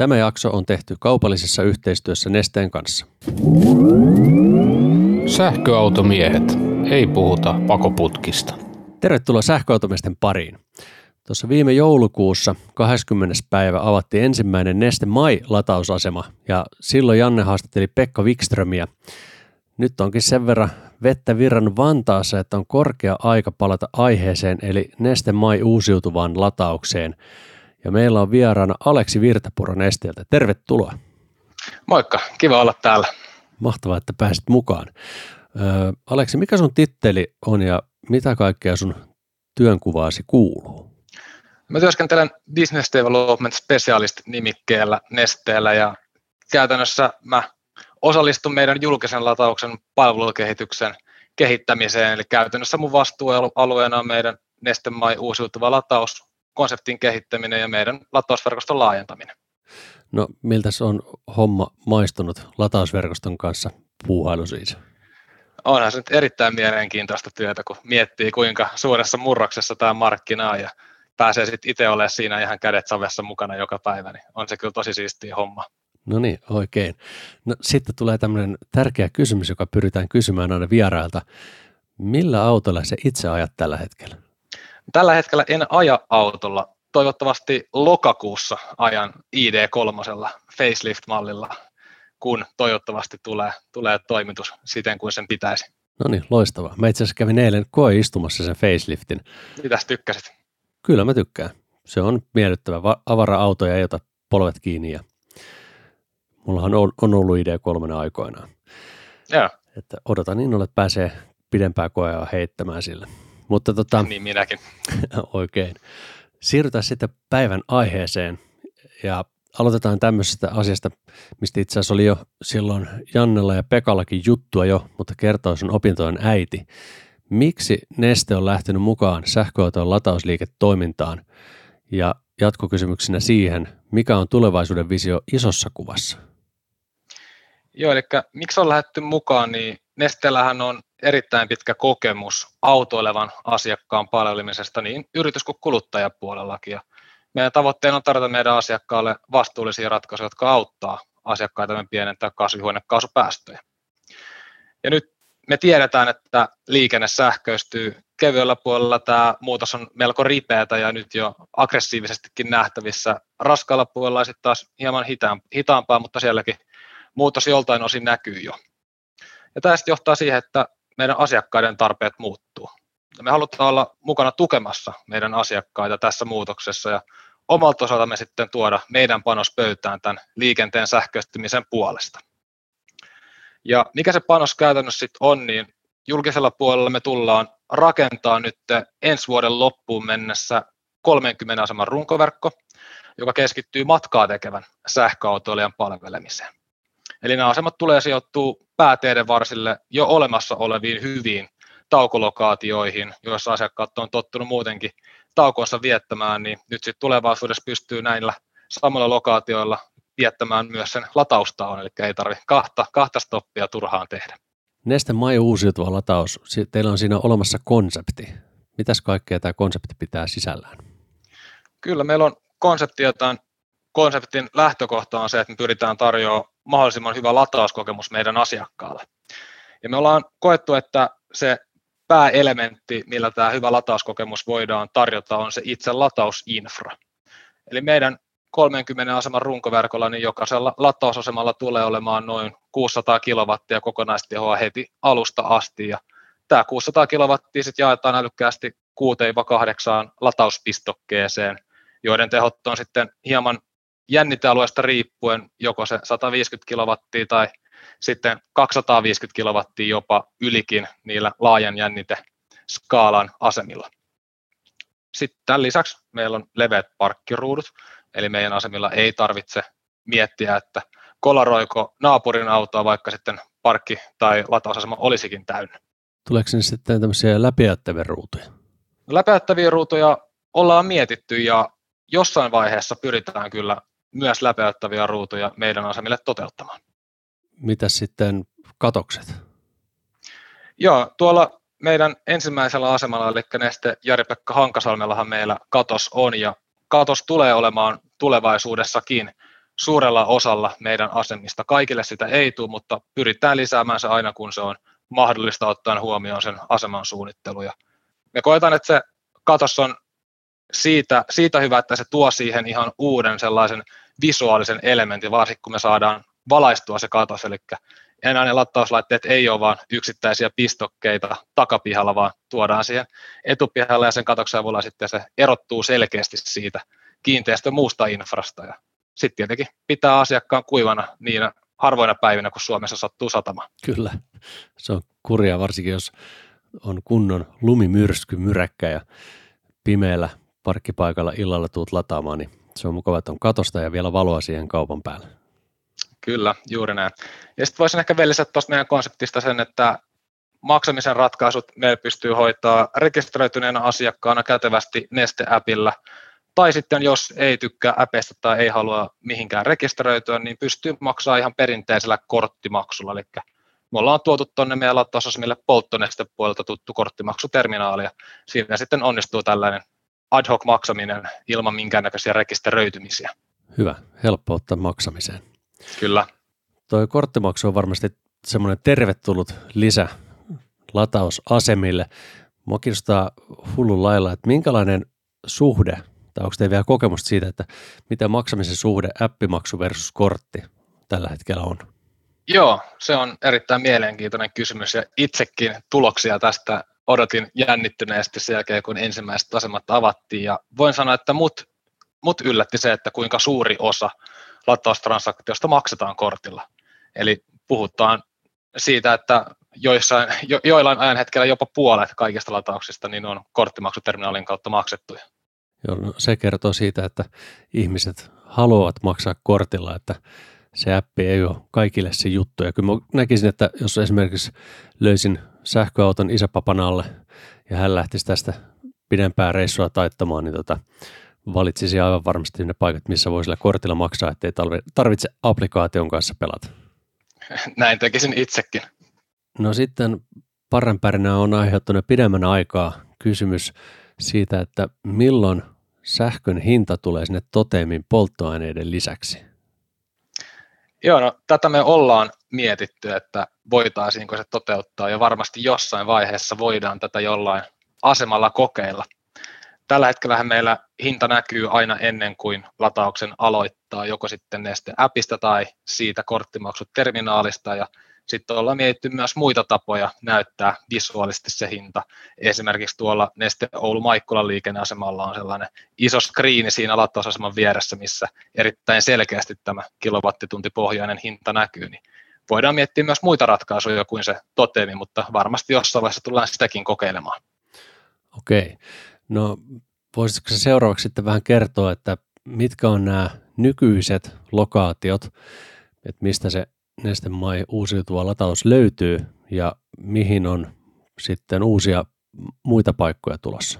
Tämä jakso on tehty kaupallisessa yhteistyössä Nesteen kanssa. Sähköautomiehet. Ei puhuta pakoputkista. Tervetuloa sähköautomiesten pariin. Tuossa viime joulukuussa 20. päivä avattiin ensimmäinen Neste MY-latausasema ja silloin Janne haastatteli Pekka Wikströmiä. Nyt onkin sen verran vettä virrannut Vantaassa, että on korkea aika palata aiheeseen eli Neste MY uusiutuvaan lataukseen. Ja meillä on vieraana Aleksi Virtapuro Nesteeltä. Tervetuloa. Moikka, kiva olla täällä. Mahtavaa, että pääsit mukaan. Aleksi, mikä sun titteli on ja mitä kaikkea sun työnkuvaasi kuuluu? Mä työskentelen Business Development Specialist-nimikkeellä Nesteellä ja käytännössä mä osallistun meidän julkisen latauksen palvelukehityksen kehittämiseen. Eli käytännössä mun vastuualueena on meidän Neste MY uusiutuva lataus, konseptin kehittäminen ja meidän latausverkoston laajentaminen. No miltä se on homma maistunut latausverkoston kanssa puuhailu siis? Onhan se nyt erittäin mielenkiintoista työtä, kun miettii kuinka suuressa murroksessa tämä markkina on ja pääsee sitten itse olemaan siinä ihan kädet savessa mukana joka päivä, niin on se kyllä tosi siistiä homma. No niin, oikein. No sitten tulee tämmöinen tärkeä kysymys, joka pyritään kysymään aina vierailta. Millä autolla se itse ajat tällä hetkellä? Tällä hetkellä en aja autolla. Toivottavasti lokakuussa ajan ID3 facelift-mallilla, kun toivottavasti tulee toimitus siten kuin sen pitäisi. No niin, loistavaa. Mä itse asiassa kävin eilen koeistumassa sen faceliftin. Mitäs tykkäsit? Kyllä mä tykkään. Se on miellyttävä. Avara-auto ja ei ota polvet kiinni. Ja mullahan on ollut ID3 aikoinaan. Joo. Että odotan innolla, että pääsee pidempää koeaa heittämään sillä. Mutta niin minäkin. Oikein. Siirrytään sitten päivän aiheeseen ja aloitetaan tämmöisestä asiasta, mistä itse asiassa oli jo silloin Jannella ja Pekallakin juttua jo, mutta kertoo sun opintojen äiti. Miksi Neste on lähtenyt mukaan sähköauton latausliiketoimintaan ja jatkokysymyksenä siihen, mikä on tulevaisuuden visio isossa kuvassa? Joo, eli miksi on lähdetty mukaan, niin Nesteellähän on erittäin pitkä kokemus autoilevan asiakkaan palvelemisesta niin yritys- kuin kuluttajapuolellakin. Ja meidän tavoitteena on tarjota meidän asiakkaalle vastuullisia ratkaisuja, jotka auttaa asiakkaita pienentää kasvihuonekaasupäästöjä. Ja nyt me tiedetään, että liikenne sähköistyy. Kevyellä puolella tämä muutos on melko ripeätä ja nyt jo aggressiivisestikin nähtävissä. Raskaalla puolella sitten taas hieman hitaampaa, mutta sielläkin muutos joltain osin näkyy jo. Ja tämä sitten johtaa siihen, että meidän asiakkaiden tarpeet muuttuu. Ja me halutaan olla mukana tukemassa meidän asiakkaita tässä muutoksessa ja omalta osaltamme sitten tuoda meidän panos pöytään tämän liikenteen sähköistymisen puolesta. Ja mikä se panos käytännössä sitten on, niin julkisella puolella me tullaan rakentaa nyt ensi vuoden loppuun mennessä 30 aseman runkoverkko, joka keskittyy matkaa tekevän sähköautoilijan palvelemiseen. Eli nämä asemat tulee sijoittua pääteiden varsille jo olemassa oleviin hyviin taukolokaatioihin, joissa asiakkaat on tottunut muutenkin taukonsa viettämään, niin nyt sitten tulevaisuudessa pystyy näillä samalla lokaatioilla viettämään myös sen lataustaon, eli ei tarvitse kahta stoppia turhaan tehdä. Neste MY uusiutuva lataus, teillä on siinä olemassa konsepti. Mitäs kaikkea tämä konsepti pitää sisällään? Kyllä, meillä on konsepti, jotain konseptin lähtökohta on se, että me pyritään tarjoamaan mahdollisimman hyvä latauskokemus meidän asiakkaalle. Ja me ollaan koettu, että se pääelementti, millä tämä hyvä latauskokemus voidaan tarjota, on se itse latausinfra. Eli meidän 30 aseman runkoverkolla, niin jokaisella latausasemalla tulee olemaan noin 600 kilowattia kokonaistehoa heti alusta asti. Ja tämä 600 kilowattia sitten jaetaan älykkäästi 6-8 latauspistokkeeseen, joiden tehot on sitten hieman jännitealueesta riippuen joko se 150 kilowattia tai sitten 250 kilowattia jopa ylikin niillä laajan jänniteskaalan asemilla. Sitten tämän lisäksi meillä on leveät parkkiruudut, eli meidän asemilla ei tarvitse miettiä, että kolaroiko naapurin autoa, vaikka sitten parkki- tai latausasema olisikin täynnä. Tuleeko sinne sitten tämmöisiä läpiäyttäviä ruutuja? Läpiäyttäviä ruutuja ollaan mietitty ja jossain vaiheessa pyritään kyllä myös läpiäyttäviä ruutuja meidän asemille toteuttamaan. Mitäs sitten katokset? Joo, tuolla meidän ensimmäisellä asemalla, eli Neste Jari-Pekka Hankasalmellahan meillä katos on, ja katos tulee olemaan tulevaisuudessakin suurella osalla meidän asemista. Kaikille sitä ei tule, mutta pyritään lisäämään se aina, kun se on mahdollista ottaen huomioon sen aseman suunnittelu. Ja me koetaan, että se katos on siitä hyvä, että se tuo siihen ihan uuden sellaisen visuaalisen elementin, varsinkin kun me saadaan valaistua se katos, eli enää ne latauslaitteet ei ole vain yksittäisiä pistokkeita takapihalla, vaan tuodaan siihen etupihalle ja sen katoksen avulla sitten se erottuu selkeästi siitä kiinteistön muusta infrasta. Ja sitten tietenkin pitää asiakkaan kuivana niinä harvoina päivinä, kun Suomessa sattuu satamaan. Kyllä, se on kurjaa, varsinkin jos on kunnon lumimyrsky, myräkkä ja pimeällä parkkipaikalla illalla tuut lataamaan, niin se on mukava, että on katosta ja vielä valoa siihen kaupan päälle. Kyllä, juuri näin. Ja sitten voisin ehkä vielä lisätä tuosta meidän konseptista sen, että maksamisen ratkaisut meillä pystyy hoitaa rekisteröityneenä asiakkaana kätevästi Neste-appilla, tai sitten jos ei tykkää appista tai ei halua mihinkään rekisteröityä, niin pystyy maksamaan ihan perinteisellä korttimaksulla. Eli me ollaan tuotu tuonne meidän latausasemille polttonestepuolelta tuttu korttimaksuterminaali, ja siinä sitten onnistuu tällainen ad hoc maksaminen ilman minkäännäköisiä rekisteröitymisiä. Hyvä, helppo ottaa maksamiseen. Kyllä. Tuo korttimaksu on varmasti semmoinen tervetullut lisä latausasemille. Mua kiinnostaa hullun lailla, että minkälainen suhde, tai onko teillä vielä kokemusta siitä, että mitä maksamisen suhde appimaksu versus kortti tällä hetkellä on? Joo, se on erittäin mielenkiintoinen kysymys ja itsekin tuloksia tästä odotin jännittyneesti sen jälkeen, kun ensimmäiset asemat avattiin ja voin sanoa, että mut yllätti se, että kuinka suuri osa lataustransaktiosta maksetaan kortilla. Eli puhutaan siitä, että joillain ajan hetkellä jopa puolet kaikista latauksista niin on korttimaksuterminaalin kautta maksettuja. Joo, no se kertoo siitä, että ihmiset haluavat maksaa kortilla, että se appi ei ole kaikille se juttu. Ja kyllä mä näkisin, että jos esimerkiksi löysin sähköauton isäpapan alle ja hän lähtisi tästä pidempää reissua taittamaan, niin valitsisi aivan varmasti ne paikat, missä voi sillä kortilla maksaa, ettei tarvitse applikaation kanssa pelata. Näin tekisin itsekin. No sitten parranpärinä on aiheuttanut pidemmän aikaa kysymys siitä, että milloin sähkön hinta tulee sinne toteemiin polttoaineiden lisäksi. Joo, no tätä me ollaan mietitty, että voitaisiinko se toteuttaa ja varmasti jossain vaiheessa voidaan tätä jollain asemalla kokeilla. Tällä hetkellä meillä hinta näkyy aina ennen kuin latauksen aloittaa, joko sitten Neste-appista tai siitä korttimaksuterminaalista ja sitten ollaan mietitty myös muita tapoja näyttää visuaalisesti se hinta. Esimerkiksi tuolla Neste Oulu-Maikkulan liikenneasemalla on sellainen iso skriini siinä latausaseman vieressä, missä erittäin selkeästi tämä kilowattituntipohjainen hinta näkyy. Niin voidaan miettiä myös muita ratkaisuja kuin se toteemi, mutta varmasti jossain vaiheessa tullaan sitäkin kokeilemaan. Okei. No voisitko se seuraavaksi sitten vähän kertoa, että mitkä on nämä nykyiset lokaatiot, että mistä se Neste MY uusiutuva lataus löytyy ja mihin on sitten uusia muita paikkoja tulossa?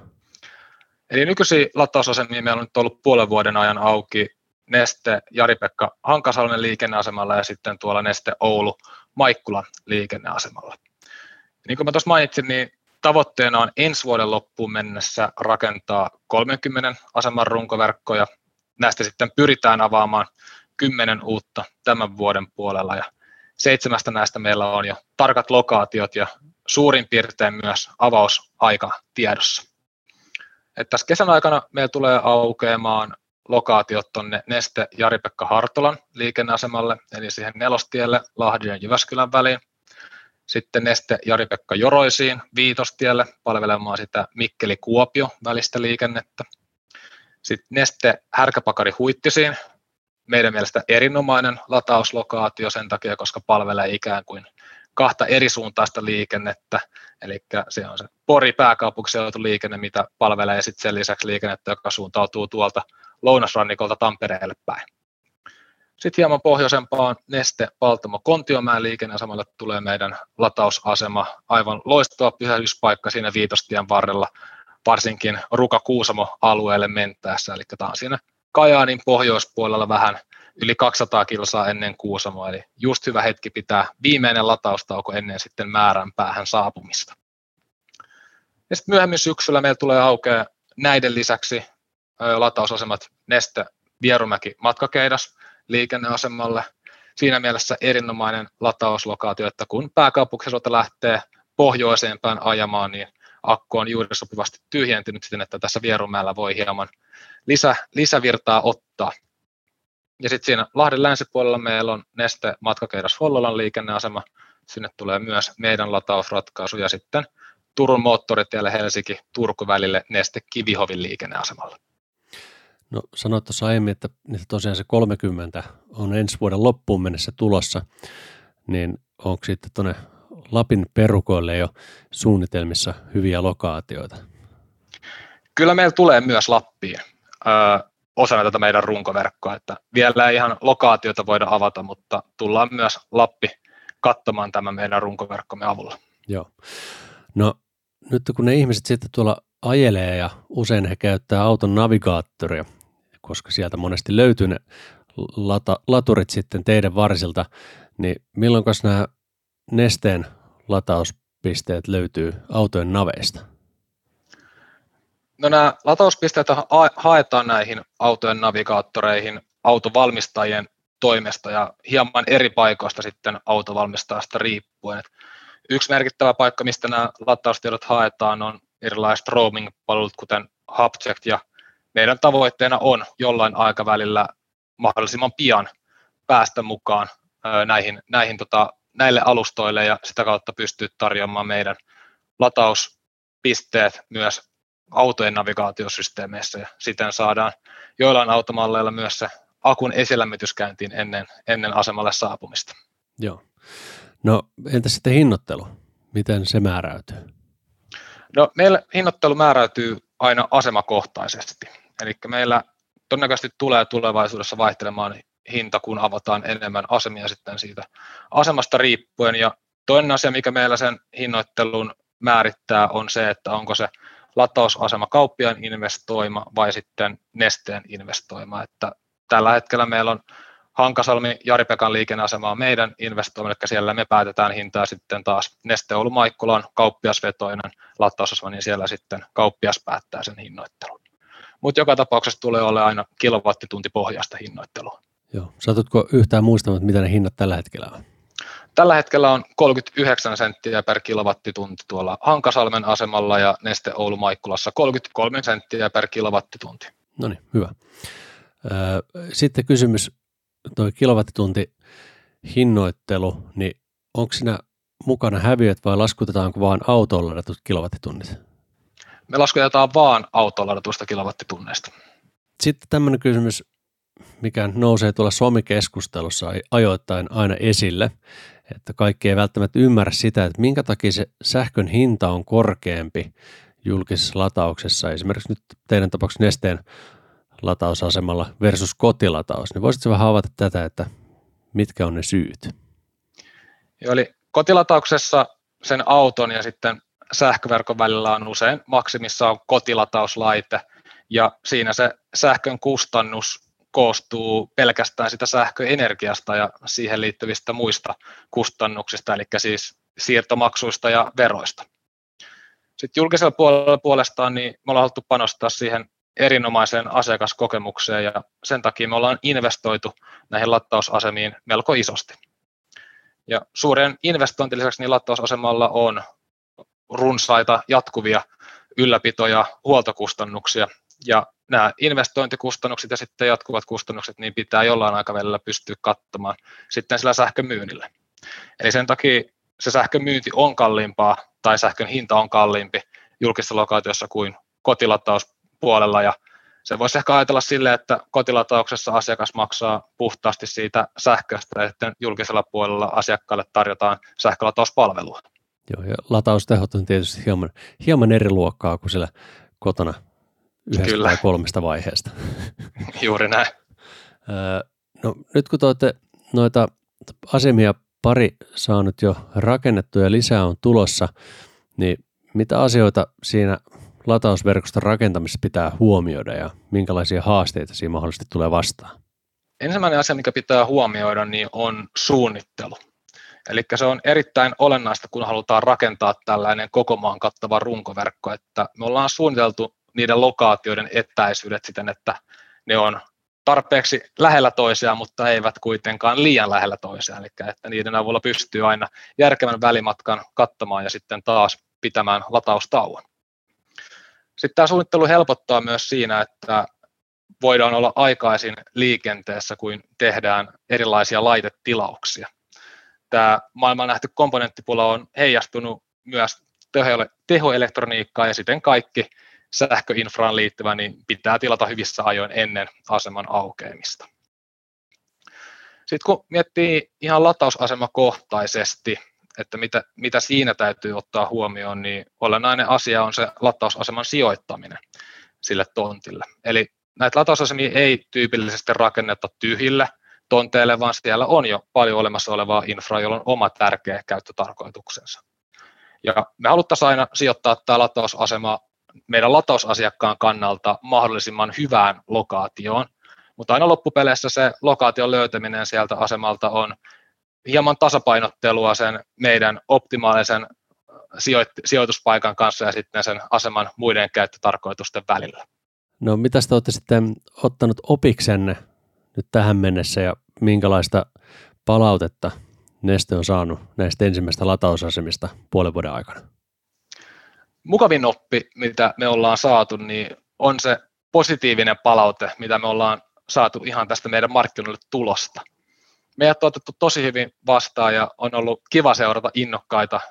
Eli nykyisiä latausasemia meillä on nyt ollut puolen vuoden ajan auki Neste Jari-Pekka Hankasalmen liikenneasemalla ja sitten tuolla Neste Oulu Maikkulan liikenneasemalla. Niin kuin mä tuossa mainitsin, niin tavoitteena on ensi vuoden loppuun mennessä rakentaa 30 aseman runkoverkkoja. Näistä sitten pyritään avaamaan 10 uutta tämän vuoden puolella ja 7 näistä meillä on jo tarkat lokaatiot ja suurin piirtein myös avausaika tiedossa. Et tässä kesän aikana meillä tulee aukeamaan lokaatiot tuonne Neste Jari-Pekka Hartolan liikenneasemalle, eli siihen Nelostielle Lahden ja Jyväskylän väliin. Sitten Neste Jari-Pekka Joroisiin Viitostielle palvelemaan sitä Mikkeli-Kuopio välistä liikennettä. Sitten Neste Härkäpakari Huittisiin, meidän mielestä erinomainen latauslokaatio sen takia, koska palvelee ikään kuin 2 eri suuntaista liikennettä. Eli se on se Pori-pääkaupunkiseutuliikenne, mitä palvelee ja sitten sen lisäksi liikennettä, joka suuntautuu tuolta lounasrannikolta Tampereelle päin. Sitten hieman pohjoisempaan Neste Paltamo-Kontiomäen liikenneasemalle tulee meidän latausasema. Aivan loistava pysähdyspaikka siinä Viitostien varrella, varsinkin Ruka-Kuusamo-alueelle mentäessä. Eli tämä on siinä Kajaanin pohjoispuolella vähän yli 200 kilsaa ennen Kuusamoa, eli just hyvä hetki pitää viimeinen lataustauko ennen sitten määränpäähän saapumista. Ja sitten myöhemmin syksyllä meillä tulee aukeaa näiden lisäksi latausasemat Neste Vierumäki Matkakeidas, liikenneasemalle. Siinä mielessä erinomainen latauslokaatio, että kun pääkaupunkiseudusta lähtee pohjoiseen päin ajamaan, niin akku on juuri sopivasti tyhjentynyt siten, että tässä Vierumäellä voi hieman lisävirtaa ottaa. Ja sitten siinä Lahden länsipuolella meillä on Neste Matkakeidas Hollolan liikenneasema. Sinne tulee myös meidän latausratkaisu ja sitten Turun moottoritielle Helsinki-Turku välille Neste Kivihovin liikenneasemalla. No sanoit tuossa aiemmin, että tosiaan se 30 on ensi vuoden loppuun mennessä tulossa, niin onko sitten tuonne Lapin perukoille jo suunnitelmissa hyviä lokaatioita? Kyllä meillä tulee myös Lappiin osana tätä meidän runkoverkkoa, että vielä ei ihan lokaatiota voida avata, mutta tullaan myös Lappi katsomaan tämän meidän runkoverkkomme avulla. Joo. No nyt kun ne ihmiset sitten tuolla ajelee ja usein he käyttää auton navigaattoria, koska sieltä monesti löytyy ne laturit sitten teidän varsilta, niin milloinkas nämä Nesteen latauspisteet löytyy autojen naveista? No nämä latauspisteet haetaan näihin autojen navigaattoreihin autovalmistajien toimesta ja hieman eri paikoista sitten autovalmistajasta riippuen. Yksi merkittävä paikka, mistä nämä lataustiedot haetaan, on erilaiset roaming-palvelut, kuten Hubcheck, ja meidän tavoitteena on jollain aikavälillä mahdollisimman pian päästä mukaan näille alustoille ja sitä kautta pystyä tarjoamaan meidän latauspisteet myös autojen navigaatiosysteemeissä ja siten saadaan joillain automalleilla myös se akun esilämmityskäyntiin ennen asemalle saapumista. Joo. No entä sitten hinnoittelu? Miten se määräytyy? No meillä hinnoittelu määräytyy aina asemakohtaisesti. Eli meillä todennäköisesti tulee tulevaisuudessa vaihtelemaan hinta, kun avataan enemmän asemia sitten siitä asemasta riippuen. Ja toinen asia, mikä meillä sen hinnoittelun määrittää, on se, että onko se latausasema kauppiaan investoima vai sitten Nesteen investoima. Että tällä hetkellä meillä on Hankasalmi Jari-Pekan liikenneasema on meidän investoima, eli siellä me päätetään hintaa sitten taas Neste Oulu-Maikkula on kauppiasvetoinen latausasema, niin siellä sitten kauppias päättää sen hinnoittelun. Mutta joka tapauksessa tulee olla aina kilowattituntipohjaista hinnoittelua. Joo. Saatutko yhtään muistamaan, mitä ne hinnat tällä hetkellä on? Tällä hetkellä on 39 senttiä per kilowattitunti tuolla Hankasalmen asemalla ja Neste Oulu-Maikkulassa 33 senttiä per kilowattitunti. No niin, hyvä. Sitten kysymys, tuo kilowattitunti hinnoittelu, niin onko siinä mukana häviöt vai laskutetaanko vaan autoon ladatut kilowattitunnit? Me laskutetaan vaan autoon ladatuista kilowattitunneista. Sitten tämmöinen kysymys, mikä nousee tuolla somikeskustelussa ajoittain aina esille, että kaikki ei välttämättä ymmärrä sitä, että minkä takia se sähkön hinta on korkeampi julkisessa latauksessa, esimerkiksi nyt teidän tapauksessa Nesteen latausasemalla versus kotilataus, niin voisitko vähän avata tätä, että mitkä on ne syyt? Joo, eli kotilatauksessa sen auton ja sitten sähköverkon välillä on usein maksimissaan kotilatauslaite, ja siinä se sähkön kustannus koostuu pelkästään sitä sähköenergiasta ja siihen liittyvistä muista kustannuksista, eli siis siirtomaksuista ja veroista. Sitten julkisella puolella puolestaan niin me ollaan haluttu panostaa siihen erinomaiseen asiakaskokemukseen ja sen takia me ollaan investoitu näihin latausasemiin melko isosti. Ja suuren investointin lisäksi niin latausasemalla on runsaita jatkuvia ylläpito- ja huoltokustannuksia ja nämä investointikustannukset ja sitten jatkuvat kustannukset niin pitää jollain aikavälillä pystyä kattamaan sitten sillä sähkömyynnillä. Eli sen takia se sähkömyynti on kalliimpaa tai sähkön hinta on kalliimpi julkisessa lokaatiossa kuin kotilatauspuolella ja se voisi ehkä ajatella silleen, että kotilatauksessa asiakas maksaa puhtaasti siitä sähköstä ja sitten julkisella puolella asiakkaalle tarjotaan sähkölatauspalvelua. Joo, ja lataustehot on tietysti hieman eri luokkaa kuin siellä kotona yhdestä tai kolmesta vaiheesta. Juuri näin. No, nyt kun te olette noita asemia pari saanut jo rakennettu ja lisää on tulossa, niin mitä asioita siinä latausverkoston rakentamisessa pitää huomioida ja minkälaisia haasteita siinä mahdollisesti tulee vastaan? Ensimmäinen asia, mikä pitää huomioida, niin on suunnittelu. Eli se on erittäin olennaista, kun halutaan rakentaa tällainen koko maan kattava runkoverkko, että me ollaan suunniteltu niiden lokaatioiden etäisyydet siten, että ne on tarpeeksi lähellä toisiaan, mutta eivät kuitenkaan liian lähellä toisiaan, eli että niiden avulla pystyy aina järkevän välimatkan kattamaan ja sitten taas pitämään lataustauon. Sitten tämä suunnittelu helpottaa myös siinä, että voidaan olla aikaisin liikenteessä, kun tehdään erilaisia laitetilauksia. Tämä maailman nähty komponenttipula on heijastunut myös tehoelektroniikkaan ja siten kaikki sähköinfraan liittyvä niin pitää tilata hyvissä ajoin ennen aseman aukeamista. Sitten kun miettii ihan latausasemakohtaisesti, että mitä siinä täytyy ottaa huomioon, niin olennainen asia on se latausaseman sijoittaminen sille tontille. Eli näitä latausasemia ei tyypillisesti rakenneta tyhjille tonteille, vaan siellä on jo paljon olemassa olevaa infraa, jolla on oma tärkeä käyttötarkoituksensa. Ja me haluttaisiin aina sijoittaa tämä latausasema meidän latausasiakkaan kannalta mahdollisimman hyvään lokaatioon, mutta aina loppupeleissä se lokaation löytäminen sieltä asemalta on hieman tasapainottelua sen meidän optimaalisen sijoituspaikan kanssa ja sitten sen aseman muiden käyttötarkoitusten välillä. No mitä te olette sitten ottanut opiksenne nyt tähän mennessä ja minkälaista palautetta Neste on saanut näistä ensimmäistä latausasemista puolen vuoden aikana? Mukavin oppi, mitä me ollaan saatu, niin on se positiivinen palaute, mitä me ollaan saatu ihan tästä meidän markkinoille tulosta. Meidät on otettu tosi hyvin vastaan ja on ollut kiva seurata innokkaita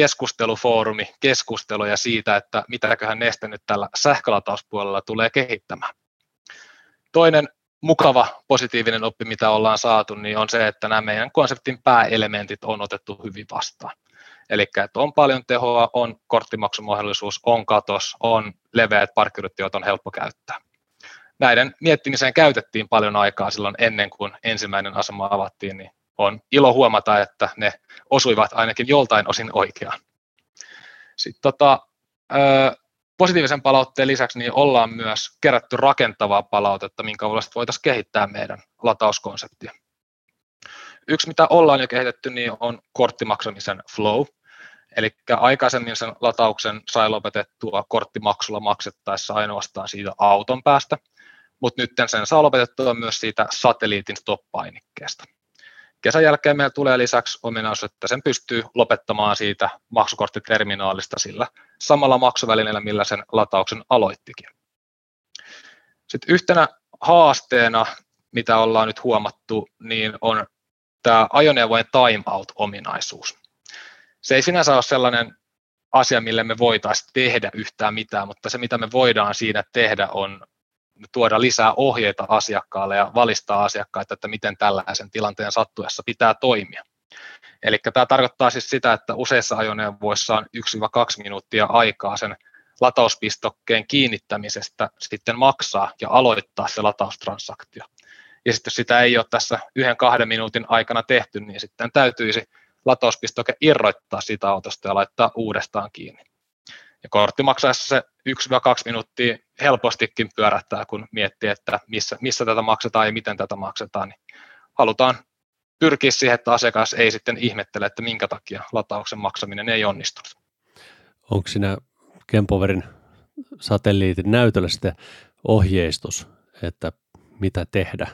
keskusteluja siitä, että mitäköhän Neste nyt tällä sähkölatauspuolella tulee kehittämään. Toinen mukava positiivinen oppi, mitä ollaan saatu, niin on se, että nämä meidän konseptin pääelementit on otettu hyvin vastaan. Eli että on paljon tehoa, on korttimaksumahdollisuus, on katos, on leveät parkkiryt, joita on helppo käyttää. Näiden miettimiseen käytettiin paljon aikaa silloin ennen kuin ensimmäinen asema avattiin, niin on ilo huomata, että ne osuivat ainakin joltain osin oikeaan. Sitten positiivisen palautteen lisäksi niin ollaan myös kerätty rakentavaa palautetta, minkä avulla voitaisiin kehittää meidän latauskonseptia. Yksi, mitä ollaan jo kehitetty, niin on korttimaksamisen flow. Eli aikaisemmin sen latauksen sai lopetettua korttimaksulla maksettaessa ainoastaan siitä auton päästä, mutta nyt sen saa lopetettua myös siitä satelliitin stop-painikkeesta. Kesän jälkeen meillä tulee lisäksi ominaisuus, että sen pystyy lopettamaan siitä maksukorttiterminaalista sillä samalla maksuvälineellä, millä sen latauksen aloittikin. Sitten yhtenä haasteena, mitä ollaan nyt huomattu, niin on tämä ajoneuvojen timeout-ominaisuus. Se ei sinänsä ole sellainen asia, mille me voitaisiin tehdä yhtään mitään, mutta se, mitä me voidaan siinä tehdä, on tuoda lisää ohjeita asiakkaalle ja valistaa asiakkaita, että miten tällaisen tilanteen sattuessa pitää toimia. Eli tämä tarkoittaa siis sitä, että useissa ajoneuvoissa on 1-2 minuuttia aikaa sen latauspistokkeen kiinnittämisestä sitten maksaa ja aloittaa se lataustransaktio. Ja sitten jos sitä ei ole tässä 1-2 minuutin aikana tehty, niin sitten täytyisi latauspistoke irrottaa siitä autosta ja laittaa uudestaan kiinni. Ja korttimaksaessa se 1-2 minuuttia helpostikin pyörähtää, kun miettii, että missä tätä maksetaan ja miten tätä maksetaan. Niin halutaan pyrkiä siihen, että asiakas ei sitten ihmettele, että minkä takia latauksen maksaminen ei onnistunut. Onko siinä Kempowerin satelliitin näytöllä sitten ohjeistus, että mitä tehdä?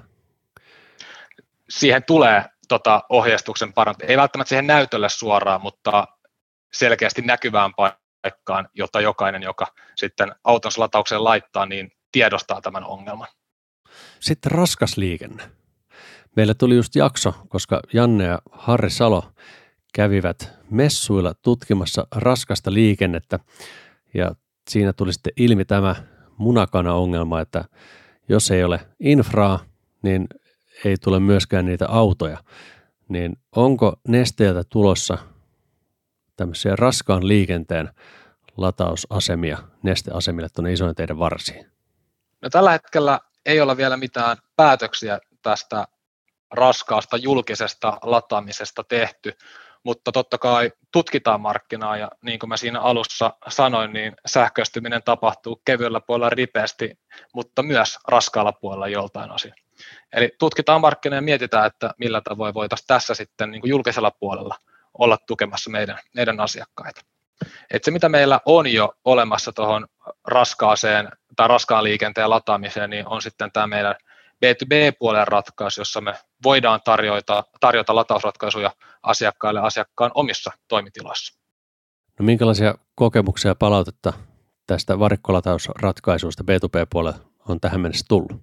Siihen tulee ohjeistuksen parantamista. Ei välttämättä siihen näytölle suoraan, mutta selkeästi näkyvään paikkaan, jotta jokainen, joka sitten autonsa lataukseen laittaa, niin tiedostaa tämän ongelman. Sitten raskas liikenne. Meillä tuli just jakso, koska Janne ja Harri Salo kävivät messuilla tutkimassa raskasta liikennettä ja siinä tuli sitten ilmi tämä munakana-ongelma, että jos ei ole infraa, niin ei tule myöskään niitä autoja. Niin onko Nesteeltä tulossa tämmöisiä raskaan liikenteen latausasemia Neste-asemille tuonne isojen teiden varsiin? No, tällä hetkellä ei ole vielä mitään päätöksiä tästä raskaasta julkisesta lataamisesta tehty, mutta totta kai tutkitaan markkinaa ja niin kuin mä siinä alussa sanoin, niin sähköistyminen tapahtuu kevyellä puolella ripeästi, mutta myös raskaalla puolella joltain osin. Eli tutkitaan markkinaa ja mietitään, että millä tavoin voitaisiin tässä sitten niin kuin julkisella puolella olla tukemassa meidän asiakkaita. Et se, mitä meillä on jo olemassa tuohon raskaan liikenteen lataamiseen, niin on sitten tämä meidän B2B-puolen ratkaisu, jossa me voidaan tarjota latausratkaisuja asiakkaille asiakkaan omissa toimitiloissa. No minkälaisia kokemuksia ja palautetta tästä varikkolatausratkaisusta B2B-puolella on tähän mennessä tullut?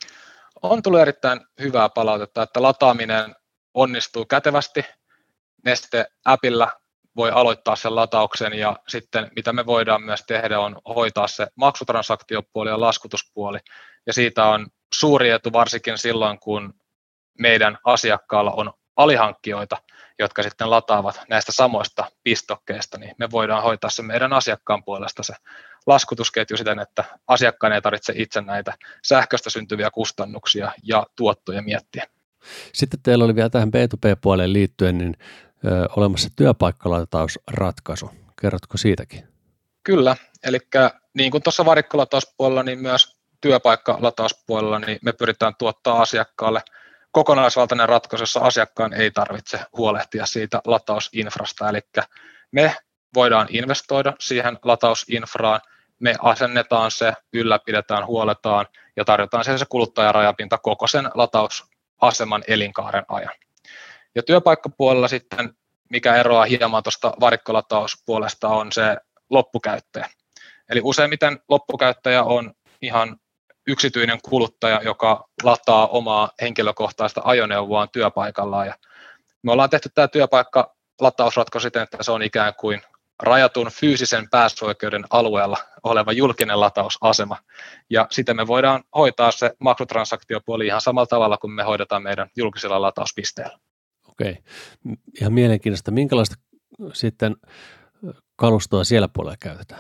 On tullut erittäin hyvää palautetta, että lataaminen onnistuu kätevästi. Neste-appilla voi aloittaa sen latauksen ja sitten mitä me voidaan myös tehdä on hoitaa se maksutransaktiopuoli ja laskutuspuoli. Ja siitä on suuri etu varsinkin silloin, kun meidän asiakkaalla on alihankkijoita, jotka sitten lataavat näistä samoista pistokkeista, niin me voidaan hoitaa se meidän asiakkaan puolesta se laskutusketju siten, että asiakkaan ei tarvitse itse näitä sähköstä syntyviä kustannuksia ja tuottoja miettiä. Sitten teillä oli vielä tähän B2B-puoleen liittyen niin olemassa työpaikkalatausratkaisu. Kerrotko siitäkin? Kyllä, eli niin kuin tuossa varikkolatauspuolella, niin myös työpaikkalataupuolella niin me pyritään tuottaa asiakkaalle kokonaisvaltainen ratkaisu, jossa asiakkaan ei tarvitse huolehtia siitä latausinfrasta, eli me voidaan investoida siihen latausinfraan, me asennetaan se, ylläpidetään, huoletaan ja tarjotaan se kuluttajarajapinta koko sen latausaseman elinkaaren ajan. Ja työpaikkapuolella sitten, mikä eroaa hieman tuosta varikkolatauspuolesta, on se loppukäyttäjä. Eli useimmiten loppukäyttäjä on ihan yksityinen kuluttaja, joka lataa omaa henkilökohtaista ajoneuvoaan työpaikallaan. Ja me ollaan tehty tämä työpaikkalatausratkaisu siten, että se on ikään kuin rajatun fyysisen päästöoikeuden alueella oleva julkinen latausasema. Ja sitten me voidaan hoitaa se maksutransaktiopuoli ihan samalla tavalla kuin me hoidetaan meidän julkisilla latauspisteillä. Okei. Ihan mielenkiintoista. Minkälaista sitten kalustoa siellä puolella käytetään?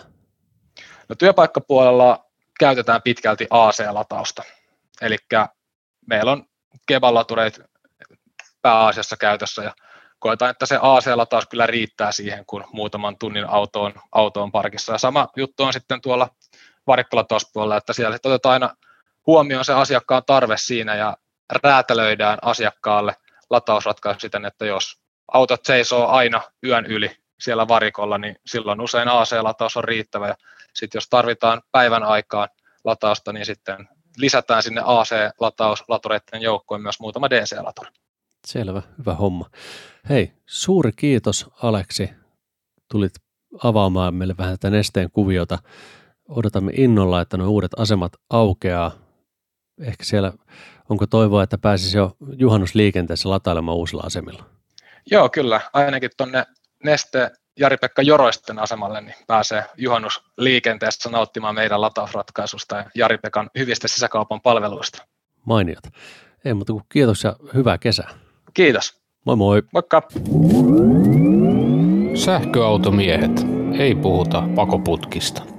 No, työpaikkapuolella käytetään pitkälti AC-latausta. Eli meillä on Keban-latureita pääasiassa käytössä ja koetaan, että se AC-lataus kyllä riittää siihen, kun muutaman tunnin autoon parkissa. Ja sama juttu on sitten tuolla varikkolatauspuolella, että siellä otetaan aina huomioon se asiakkaan tarve siinä ja räätälöidään asiakkaalle latausratkaisu siten, että jos autot seisoo aina yön yli siellä varikolla, niin silloin usein AC-lataus on riittävä. Ja sitten jos tarvitaan päivän aikaan latausta, niin sitten lisätään sinne AC-latauslatureiden joukkoon myös muutama DC-laturi. Selvä, hyvä homma. Hei, suuri kiitos Aleksi. Tulit avaamaan meille vähän tätä Nesteen kuviota. Odotamme innolla, että nuo uudet asemat aukeaa. Ehkä siellä, onko toivoa, että pääsisi jo juhannusliikenteessä latailemaan uusilla asemilla? Joo, kyllä. Ainakin tuonne Neste Jari-Pekka Joroisten asemalle niin pääsee juhannusliikenteessä nauttimaan meidän latausratkaisusta ja Jari-Pekan hyvistä sisäkaupan palveluista. Mainiota. Ei muuta kuin kiitos ja hyvää kesää. Kiitos. Moi moi. Moikka. Sähköautomiehet. Ei puhuta pakoputkista.